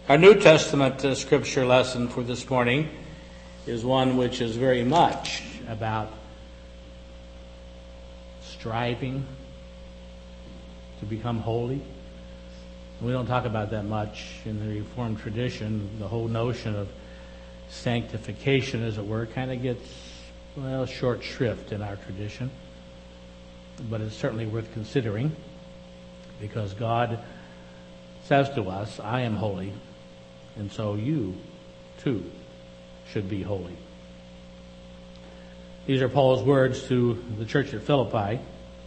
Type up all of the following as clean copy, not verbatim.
Our New Testament scripture lesson for this morning is one which is very much about striving to become holy. We don't talk about that much in the Reformed tradition. The whole notion of sanctification, as it were, kind of gets, short shrift in our tradition. But it's certainly worth considering because God says to us, I am holy, and so you, too, should be holy. These are Paul's words to the church at Philippi.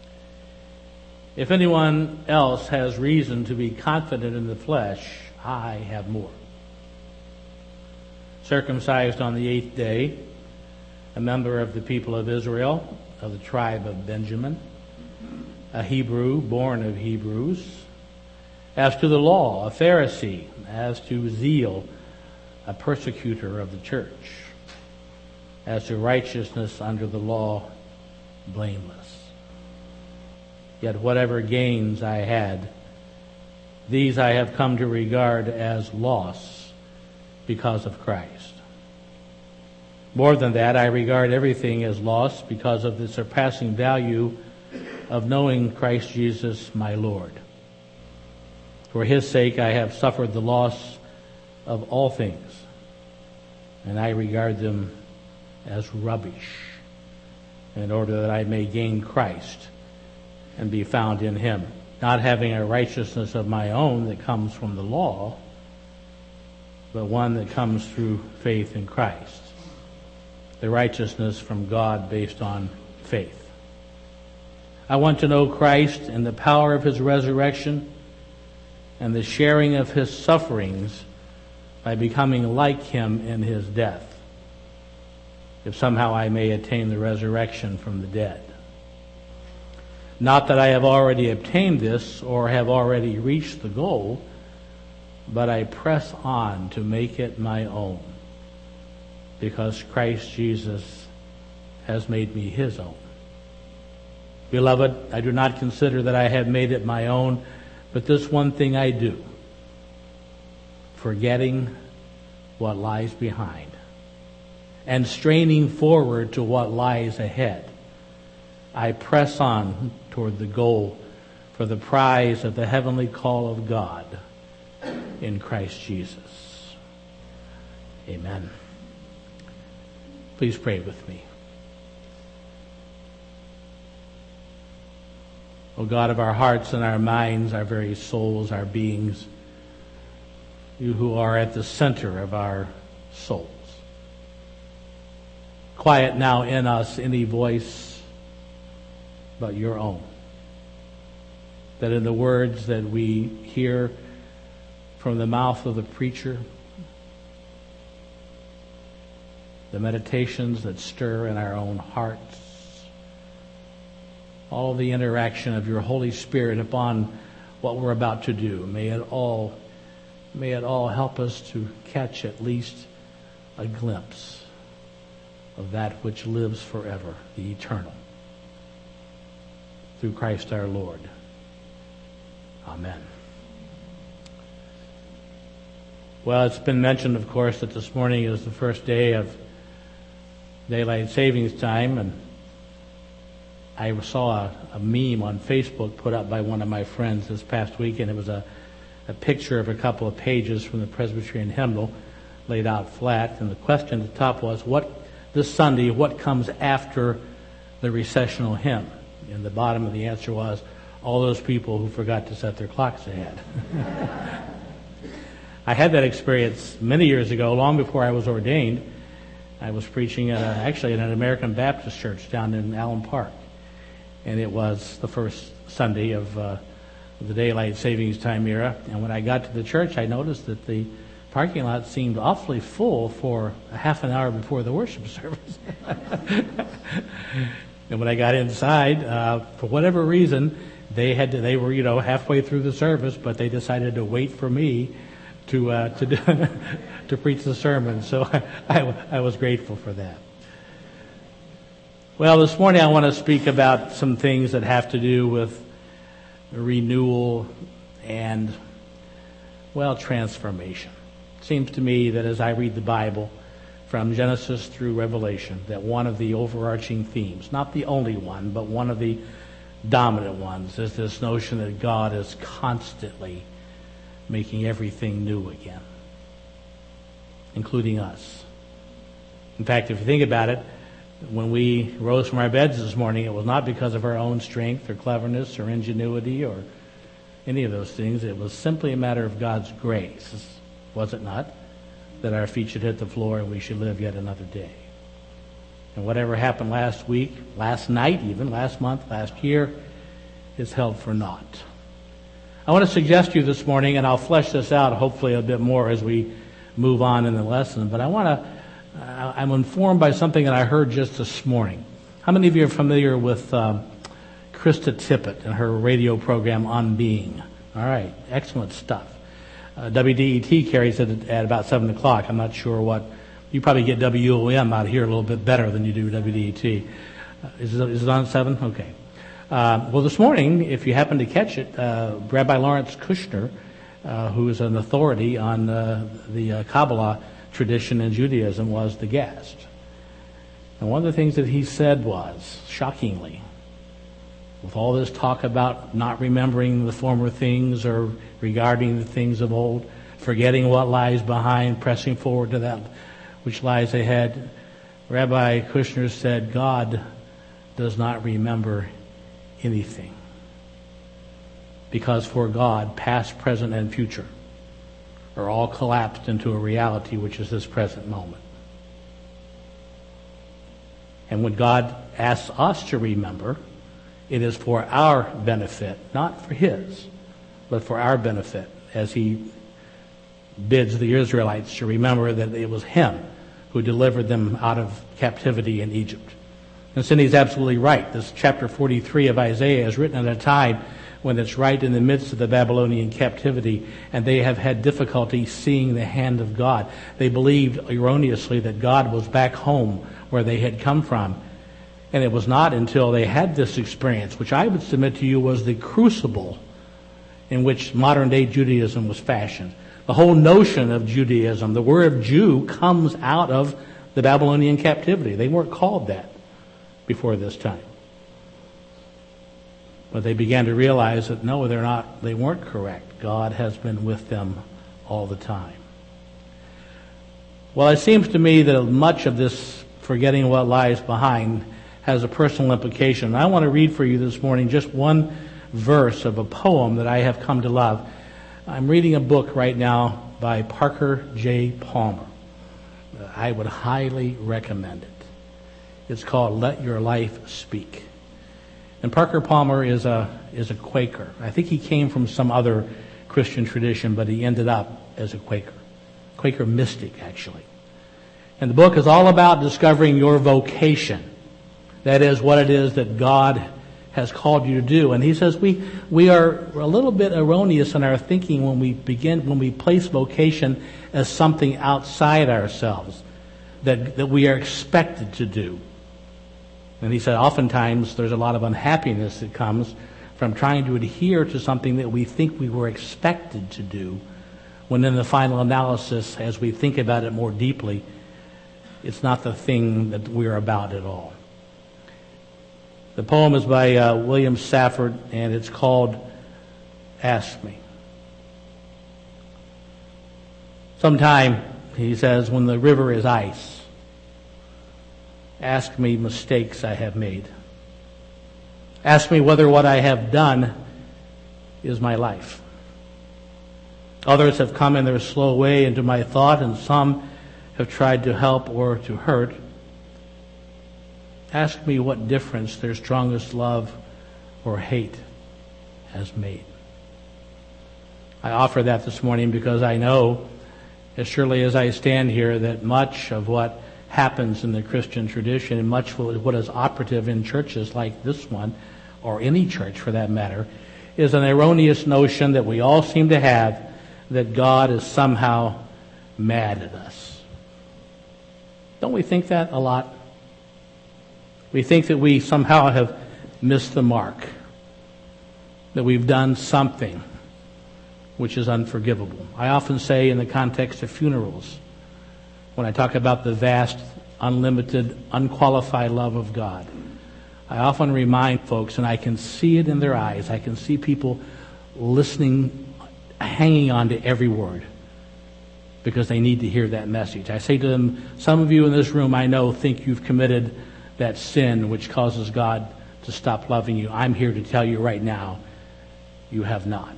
If anyone else has reason to be confident in the flesh, I have more. Circumcised on the 8th day, a member of the people of Israel, of the tribe of Benjamin, a Hebrew born of Hebrews, as to the law, a Pharisee, as to zeal, a persecutor of the church, as to righteousness under the law, blameless. Yet whatever gains I had, these I have come to regard as loss because of Christ. More than that, I regard everything as loss because of the surpassing value of knowing Christ Jesus my Lord. For his sake I have suffered the loss of all things, and I regard them as rubbish, in order that I may gain Christ and be found in him, not having a righteousness of my own that comes from the law, but one that comes through faith in Christ, the righteousness from God based on faith. I want to know Christ and the power of his resurrection and the sharing of his sufferings by becoming like him in his death, if somehow I may attain the resurrection from the dead. Not that I have already obtained this or have already reached the goal, but I press on to make it my own, because Christ Jesus has made me his own. Beloved, I do not consider that I have made it my own, but this one thing I do, forgetting what lies behind and straining forward to what lies ahead, I press on toward the goal for the prize of the heavenly call of God in Christ Jesus. Amen. Please pray with me. O God of our hearts and our minds, our very souls, our beings, you who are at the center of our souls, quiet now in us any voice but your own, that in the words that we hear from the mouth of the preacher, the meditations that stir in our own hearts, all the interaction of your Holy Spirit upon what we're about to do, may it all help us to catch at least a glimpse of that which lives forever, the eternal, through Christ our Lord. Amen. Well, it's been mentioned, of course, that this morning is the first day of daylight savings time, and I saw a meme on Facebook put up by one of my friends this past week, and it was a picture of a couple of pages from the Presbyterian hymnal laid out flat, and the question at the top was, this Sunday, what comes after the recessional hymn? And the bottom of the answer was, all those people who forgot to set their clocks ahead. I had that experience many years ago, long before I was ordained. I was preaching at an American Baptist church down in Allen Park. And it was the first Sunday of the daylight savings time era. And when I got to the church, I noticed that the parking lot seemed awfully full for a half an hour before the worship service. And when I got inside, for whatever reason, they were halfway through the service, but they decided to wait for me to preach the sermon. So I was grateful for that. Well, this morning I want to speak about some things that have to do with renewal and, transformation. It seems to me that as I read the Bible, from Genesis through Revelation, that one of the overarching themes, not the only one, but one of the dominant ones, is this notion that God is constantly making everything new again, including us. In fact, if you think about it, when we rose from our beds this morning, it was not because of our own strength or cleverness or ingenuity or any of those things. It was simply a matter of God's grace, was it not? That our feet should hit the floor and we should live yet another day. And whatever happened last week, last night even, last month, last year, is held for naught. I want to suggest to you this morning, and I'll flesh this out hopefully a bit more as we move on in the lesson, but I'm informed by something that I heard just this morning. How many of you are familiar with Krista Tippett and her radio program On Being? All right, excellent stuff. WDET carries it at about 7 o'clock. I'm not sure what. You probably get WOM out here a little bit better than you do WDET. Is it on 7? Okay. Well, this morning, if you happen to catch it, Rabbi Lawrence Kushner, who is an authority on the Kabbalah tradition in Judaism, was the guest. And one of the things that he said was, shockingly, with all this talk about not remembering the former things or regarding the things of old, forgetting what lies behind, pressing forward to that which lies ahead, Rabbi Kushner said, God does not remember anything. Because for God, past, present, and future are all collapsed into a reality which is this present moment. And when God asks us to remember, it is for our benefit, not for His, but for our benefit, as He bids the Israelites to remember that it was Him who delivered them out of captivity in Egypt. And Cindy's absolutely right. This chapter 43 of Isaiah is written at a time when it's right in the midst of the Babylonian captivity, and they have had difficulty seeing the hand of God. They believed erroneously that God was back home where they had come from. And it was not until they had this experience, which I would submit to you was the crucible in which modern-day Judaism was fashioned. The whole notion of Judaism, the word Jew, comes out of the Babylonian captivity. They weren't called that before this time. But they began to realize that no, they weren't correct. God has been with them all the time. Well, it seems to me that much of this forgetting what lies behind has a personal implication. And I want to read for you this morning just one verse of a poem that I have come to love. I'm reading a book right now by Parker J. Palmer. I would highly recommend it. It's called Let Your Life Speak. And Parker Palmer is a Quaker. I think he came from some other Christian tradition, but he ended up as a Quaker mystic, actually. And the book is all about discovering your vocation. That is what it is that God has called you to do. And he says we are a little bit erroneous in our thinking when we place vocation as something outside ourselves that we are expected to do. And he said oftentimes there's a lot of unhappiness that comes from trying to adhere to something that we think we were expected to do, when in the final analysis, as we think about it more deeply, it's not the thing that we're about at all. The poem is by William Safford, and it's called Ask Me. Sometime, he says, when the river is ice, ask me mistakes I have made. Ask me whether what I have done is my life. Others have come in their slow way into my thought, and some have tried to help or to hurt. Ask me what difference their strongest love or hate has made. I offer that this morning because I know, as surely as I stand here, that much of what happens in the Christian tradition, and much of what is operative in churches like this one, or any church for that matter, is an erroneous notion that we all seem to have that God is somehow mad at us. Don't we think that a lot? We think that we somehow have missed the mark, that we've done something which is unforgivable. I often say in the context of funerals, when I talk about the vast, unlimited, unqualified love of God, I often remind folks, and I can see it in their eyes, I can see people listening, hanging on to every word, because they need to hear that message. I say to them, some of you in this room I know think you've committed that sin which causes God to stop loving you. I'm here to tell you right now, you have not.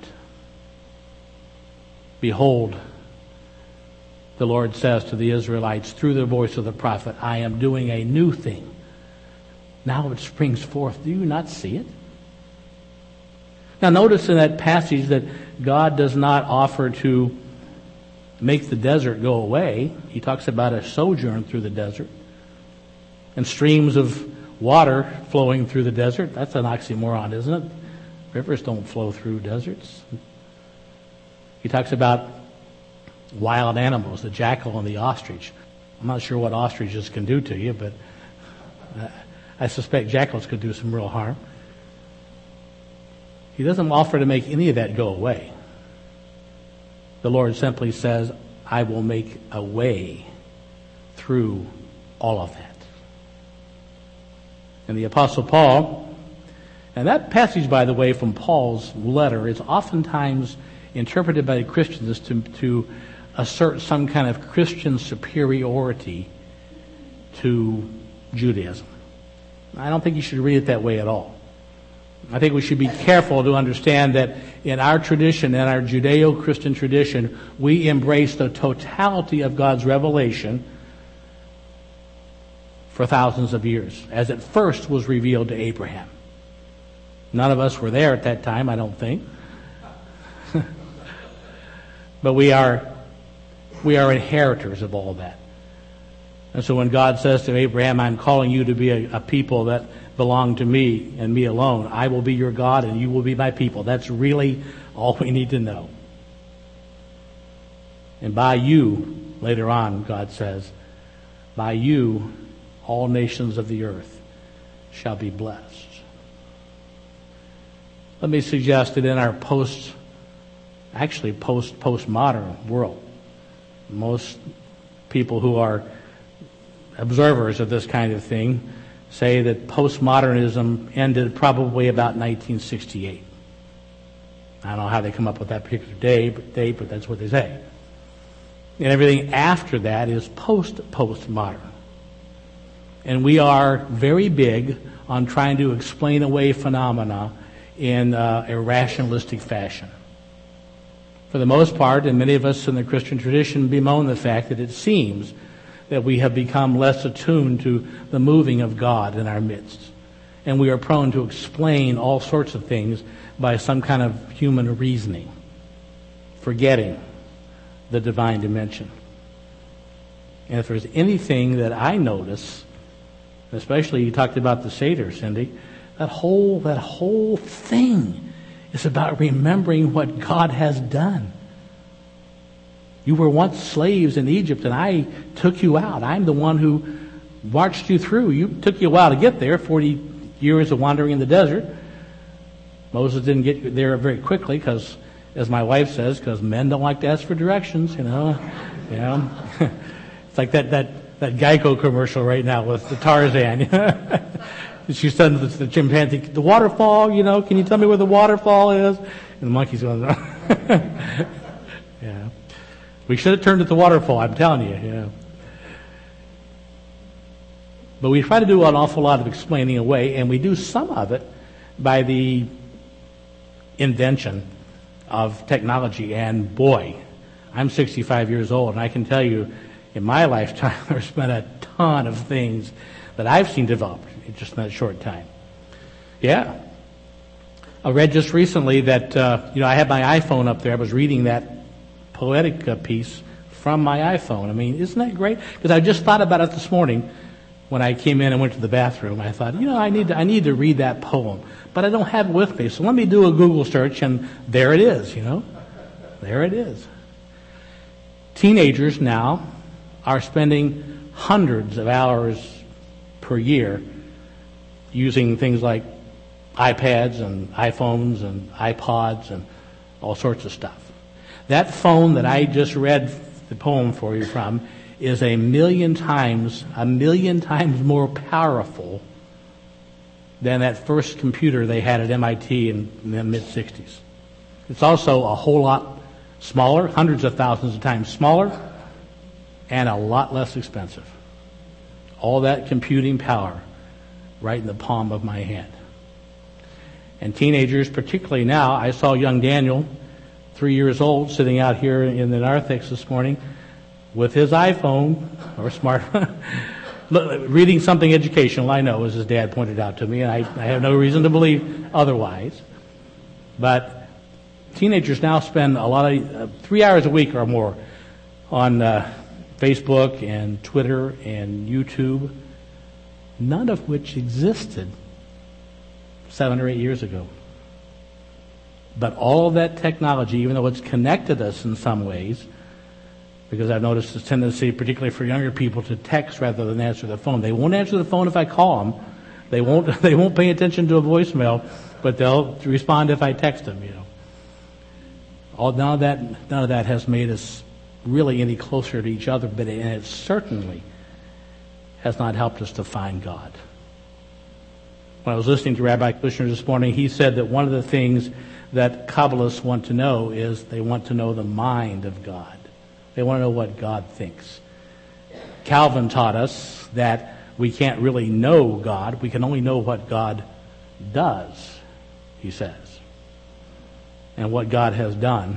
Behold, the Lord says to the Israelites through the voice of the prophet, I am doing a new thing. Now it springs forth. Do you not see it? Now notice in that passage that God does not offer to make the desert go away. He talks about a sojourn through the desert and streams of water flowing through the desert. That's an oxymoron, isn't it? Rivers don't flow through deserts. He talks about wild animals, the jackal and the ostrich. I'm not sure what ostriches can do to you, but I suspect jackals could do some real harm. He doesn't offer to make any of that go away. The Lord simply says, I will make a way through all of that. And the Apostle Paul, and that passage, by the way, from Paul's letter is oftentimes interpreted by the Christians to assert some kind of Christian superiority to Judaism. I don't think you should read it that way at all. I think we should be careful to understand that in our tradition, in our Judeo-Christian tradition, we embrace the totality of God's revelation for thousands of years, as it first was revealed to Abraham. None of us were there at that time, I don't think. But we are inheritors of all that. And so when God says to Abraham, I'm calling you to be a people that belong to me and me alone, I will be your God and you will be my people. That's really all we need to know. And by you, later on, God says, by you, all nations of the earth shall be blessed. Let me suggest that in our postmodern world, most people who are observers of this kind of thing say that postmodernism ended probably about 1968. I don't know how they come up with that particular date, but that's what they say. And everything after that is postmodern. And we are very big on trying to explain away phenomena in a rationalistic fashion. For the most part, and many of us in the Christian tradition bemoan the fact that it seems that we have become less attuned to the moving of God in our midst. And we are prone to explain all sorts of things by some kind of human reasoning, forgetting the divine dimension. And if there's anything that I notice, especially you talked about the Seder, Cindy, that whole thing is about remembering what God has done. You were once slaves in Egypt, and I took you out. I'm the one who marched you through. It took you a while to get there, 40 years of wandering in the desert. Moses didn't get there very quickly because, as my wife says, because men don't like to ask for directions, you know. It's like that Geico commercial right now with the Tarzan. She said to the chimpanzee, the waterfall, can you tell me where the waterfall is? And the monkey's going, yeah. We should have turned at the waterfall, I'm telling you. But we try to do an awful lot of explaining away, and we do some of it by the invention of technology. And boy, I'm 65 years old, and I can tell you, in my lifetime, there's been a ton of things that I've seen developed in just that short time. Yeah. I read just recently that, I had my iPhone up there. I was reading that poetic piece from my iPhone. I mean, isn't that great? Because I just thought about it this morning when I came in and went to the bathroom. I thought, I need to read that poem, but I don't have it with me. So let me do a Google search, and there it is. There it is. Teenagers now are spending hundreds of hours per year using things like iPads and iPhones and iPods and all sorts of stuff. That phone that I just read the poem for you from is a million times more powerful than that first computer they had at MIT in the mid-'60s. It's also a whole lot smaller, hundreds of thousands of times smaller, and a lot less expensive. All that computing power right in the palm of my hand. And teenagers, particularly now, I saw young Daniel, 3 years old, sitting out here in the narthex this morning with his iPhone or smartphone, reading something educational, I know, as his dad pointed out to me, and I have no reason to believe otherwise. But teenagers now spend a lot of 3 hours a week or more on Facebook and Twitter and YouTube, none of which existed 7 or 8 years ago. But all of that technology, even though it's connected us in some ways, because I've noticed this tendency, particularly for younger people, to text rather than answer the phone. They won't answer the phone if I call them. They won't pay attention to a voicemail, but they'll respond if I text them. None of that has made us really any closer to each other, but it certainly has not helped us to find God. When I was listening to Rabbi Kushner this morning, he said that one of the things that Kabbalists want to know is they want to know the mind of God. They want to know what God thinks. Calvin taught us that we can't really know God. We can only know what God does, he says. And what God has done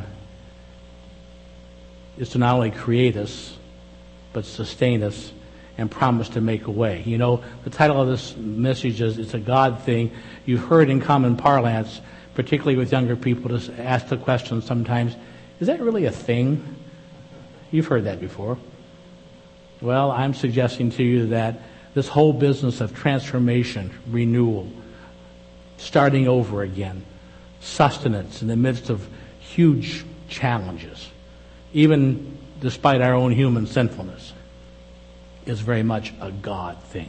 is to not only create us, but sustain us and promise to make a way. The title of this message is It's a God Thing. You've heard in common parlance, particularly with younger people, to ask the question sometimes, is that really a thing? You've heard that before. Well, I'm suggesting to you that this whole business of transformation, renewal, starting over again, sustenance in the midst of huge challenges, even despite our own human sinfulness, is very much a God thing.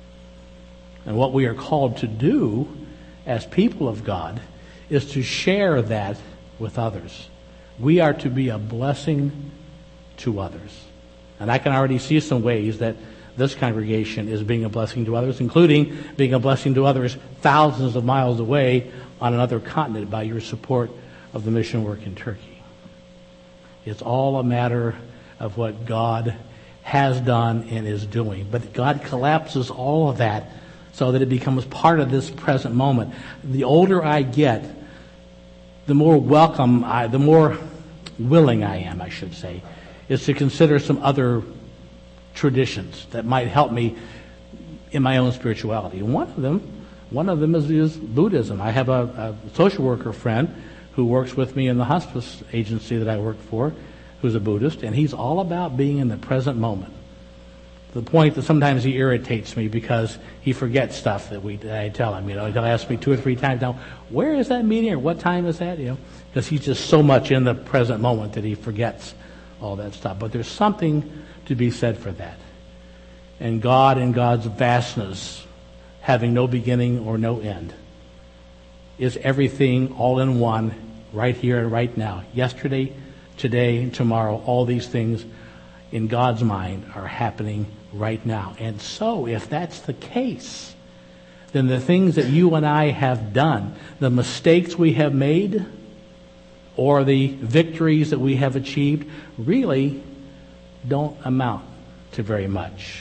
And what we are called to do as people of God is to share that with others. We are to be a blessing to others. And I can already see some ways that this congregation is being a blessing to others, including being a blessing to others thousands of miles away on another continent by your support of the mission work in Turkey. It's all a matter of what God has done and is doing. But God collapses all of that so that it becomes part of this present moment. The older I get, the more the more willing I am, I should say, is to consider some other traditions that might help me in my own spirituality. One of them is Buddhism. I have a social worker friend who works with me in the hospice agency that I work for, who's a Buddhist, and he's all about being in the present moment. To the point that sometimes he irritates me because he forgets stuff that I tell him. He'll ask me 2 or 3 times, now, where is that meeting or what time is that? Because he's just so much in the present moment that he forgets all that stuff. But there's something to be said for that. And God in God's vastness, having no beginning or no end, is everything all in one, right here and right now. Yesterday, today, and tomorrow, all these things in God's mind are happening right now. And so, if that's the case, then the things that you and I have done, the mistakes we have made, or the victories that we have achieved, really don't amount to very much.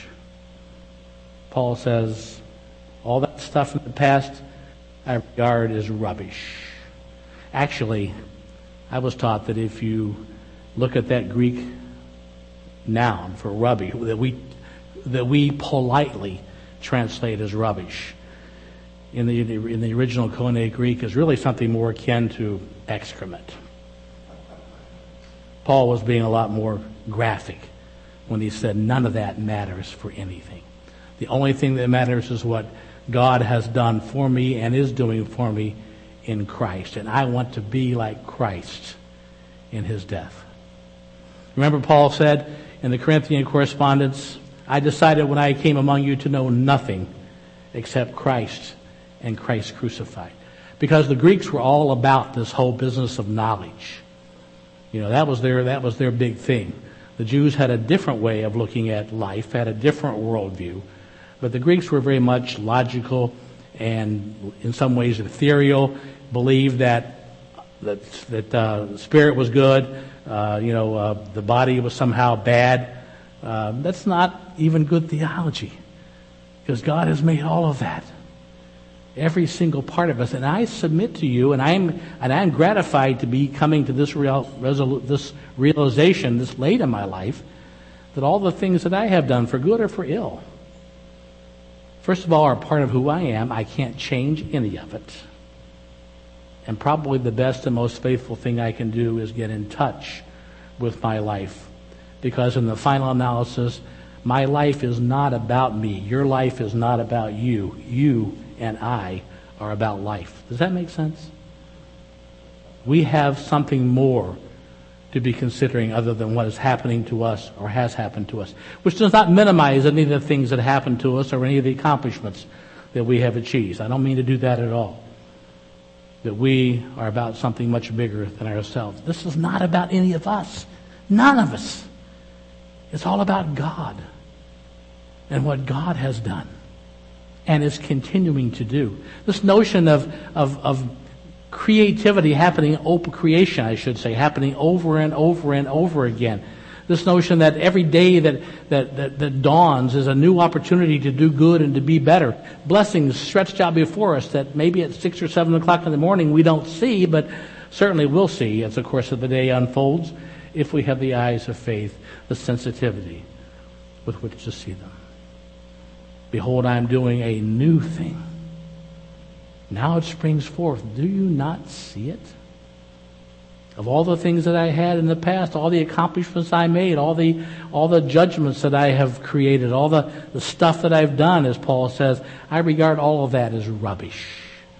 Paul says, all that stuff in the past I regard as rubbish. Actually, I was taught that if you look at that Greek noun for rubbish, that we politely translate as rubbish, in the original Koine Greek is really something more akin to excrement. Paul was being a lot more graphic when he said none of that matters for anything. The only thing that matters is what God has done for me and is doing for me in Christ. And I want to be like Christ in his death. Remember Paul said in the Corinthian correspondence, I decided when I came among you to know nothing except Christ and Christ crucified. Because the Greeks were all about this whole business of knowledge. That was their big thing. The Jews had a different way of looking at life, had a different worldview. But the Greeks were very much logical and in some ways ethereal, believed that the spirit was good, the body was somehow bad. That's not even good theology, because God has made all of that, every single part of us. And I submit to you, and I'm gratified to be coming to this realization this late in my life, that all the things that I have done, for good or for ill, first of all, are part of who I am. I can't change any of it. And probably the best and most faithful thing I can do is get in touch with my life. Because in the final analysis, my life is not about me. Your life is not about you. You and I are about life. Does that make sense? We have something more to be considering other than what is happening to us or has happened to us, which does not minimize any of the things that happened to us or any of the accomplishments that we have achieved. I don't mean to do that at all. That we are about something much bigger than ourselves. This is not about any of us. None of us. It's all about God and what God has done and is continuing to do. This notion of creativity happening over and over and over again. This notion that every day that dawns is a new opportunity to do good and to be better. Blessings stretched out before us that maybe at 6 or 7 o'clock in the morning we don't see, but certainly we'll see as the course of the day unfolds, if we have the eyes of faith, the sensitivity with which to see them. Behold, I am doing a new thing. Now it springs forth. Do you not see it? Of all the things that I had in the past, all the accomplishments I made, all the judgments that I have created, all the stuff that I've done, as Paul says, I regard all of that as rubbish.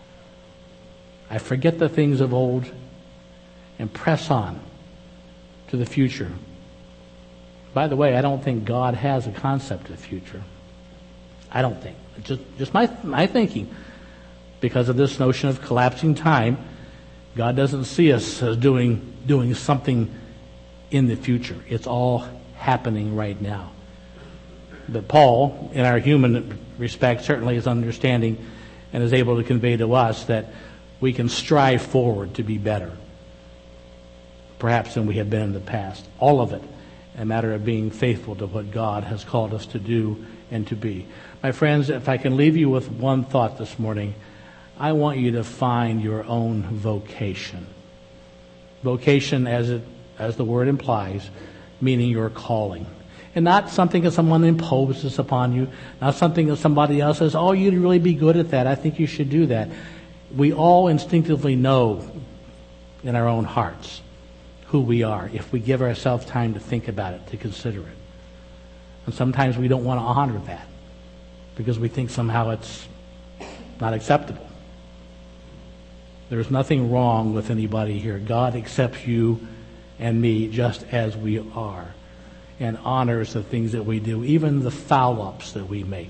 I forget the things of old and press on to the future. By the way, I don't think God has a concept of future. I don't think. Just my thinking. Because of this notion of collapsing time, God doesn't see us as doing something in the future. It's all happening right now. But Paul, in our human respect, certainly is understanding and is able to convey to us that we can strive forward to be better, perhaps than we have been in the past. All of it a matter of being faithful to what God has called us to do and to be. My friends, if I can leave you with one thought this morning, I want you to find your own vocation. Vocation, as the word implies, meaning your calling. And not something that someone imposes upon you, not something that somebody else says, oh, you'd really be good at that. I think you should do that. We all instinctively know in our own hearts who we are if we give ourselves time to think about it, to consider it. And sometimes we don't want to honor that because we think somehow it's not acceptable. There's nothing wrong with anybody here. God accepts you and me just as we are and honors the things that we do, even the foul-ups that we make.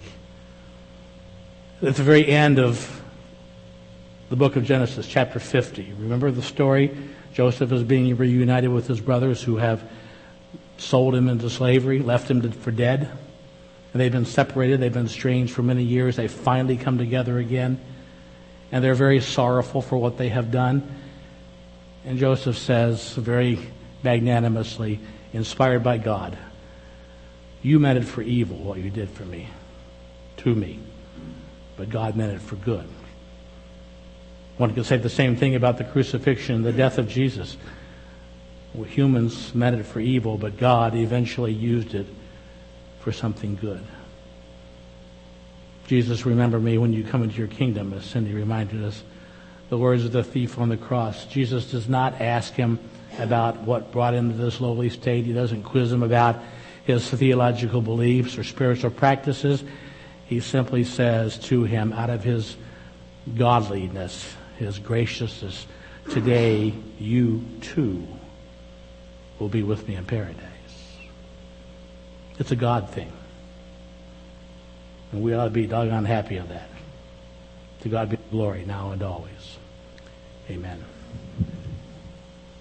At the very end of the book of Genesis, chapter 50, remember the story? Joseph is being reunited with his brothers who have sold him into slavery, left him for dead. And they've been separated. They've been estranged for many years. They finally come together again. And they're very sorrowful for what they have done. And Joseph says very magnanimously, inspired by God, you meant it for evil, what you did for me, to me. But God meant it for good. One could say the same thing about the crucifixion, the death of Jesus. Well, humans meant it for evil, but God eventually used it for something good. Jesus, remember me when you come into your kingdom, as Cindy reminded us. The words of the thief on the cross. Jesus does not ask him about what brought him to this lowly state. He doesn't quiz him about his theological beliefs or spiritual practices. He simply says to him, out of his godliness, his graciousness, today you too will be with me in paradise. It's a God thing. And we ought to be doggone happy of that. To God be the glory now and always. Amen.